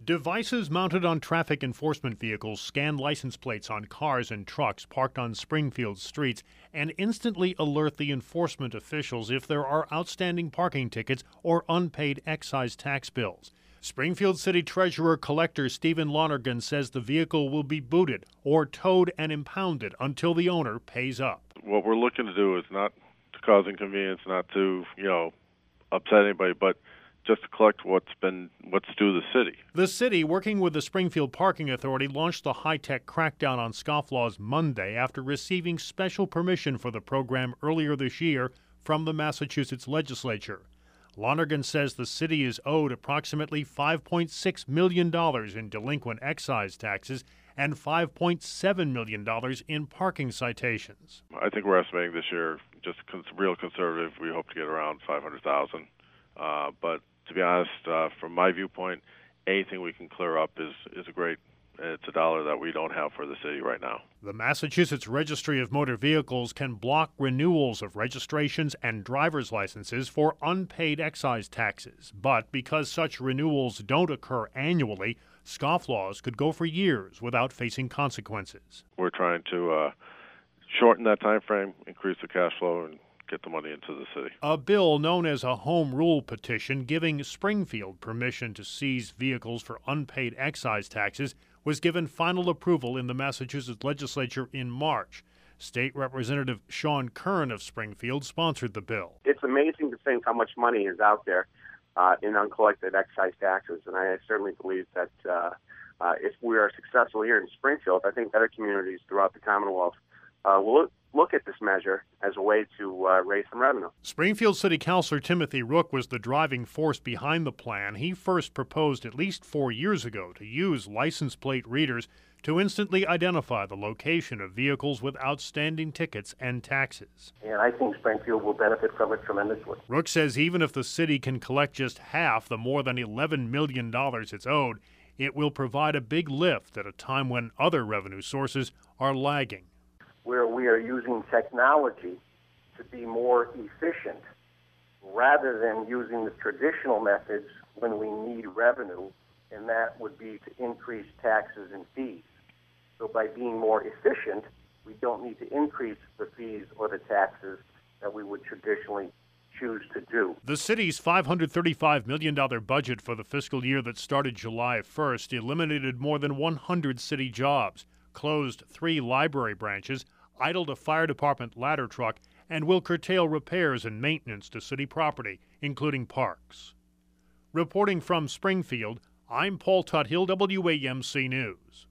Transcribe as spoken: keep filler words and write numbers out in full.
Devices mounted on traffic enforcement vehicles scan license plates on cars and trucks parked on Springfield streets and instantly alert the enforcement officials if there are outstanding parking tickets or unpaid excise tax bills. Springfield City Treasurer Collector Stephen Lonergan says the vehicle will be booted or towed and impounded until the owner pays up. What we're looking to do is not to cause inconvenience, not to, you know, upset anybody, but just to collect what's been what's due the city. The city, working with the Springfield Parking Authority, launched the high-tech crackdown on scofflaws Monday after receiving special permission for the program earlier this year from the Massachusetts legislature. Lonergan says the city is owed approximately five point six million dollars in delinquent excise taxes and five point seven million dollars in parking citations. I think we're estimating this year, just real conservative, we hope to get around five hundred thousand dollars. Uh, but to be honest, uh, from my viewpoint, anything we can clear up is, is a great, it's a dollar that we don't have for the city right now. The Massachusetts Registry of Motor Vehicles can block renewals of registrations and driver's licenses for unpaid excise taxes. But because such renewals don't occur annually, scofflaws could go for years without facing consequences. We're trying to uh, shorten that time frame, increase the cash flow, and get the money into the city. A bill known as a home rule petition giving Springfield permission to seize vehicles for unpaid excise taxes was given final approval in the Massachusetts legislature in March. State Representative Sean Kern of Springfield sponsored the bill. It's amazing to think how much money is out there uh, in uncollected excise taxes, and I certainly believe that uh, uh, if we are successful here in Springfield, I think other communities throughout the Commonwealth uh, will look at this measure as a way to uh, raise some revenue. Springfield City Councilor Timothy Rook was the driving force behind the plan. He first proposed at least four years ago to use license plate readers to instantly identify the location of vehicles with outstanding tickets and taxes. And I think Springfield will benefit from it tremendously. Rook says even if the city can collect just half the more than eleven million dollars it's owed, it will provide a big lift at a time when other revenue sources are lagging. Where we are using technology to be more efficient rather than using the traditional methods when we need revenue, and that would be to increase taxes and fees. So by being more efficient, we don't need to increase the fees or the taxes that we would traditionally choose to do. The city's five hundred thirty-five million dollars budget for the fiscal year that started July first eliminated more than one hundred city jobs, closed three library branches, idled a fire department ladder truck, and will curtail repairs and maintenance to city property, including parks. Reporting from Springfield, I'm Paul Tuthill, W A M C News.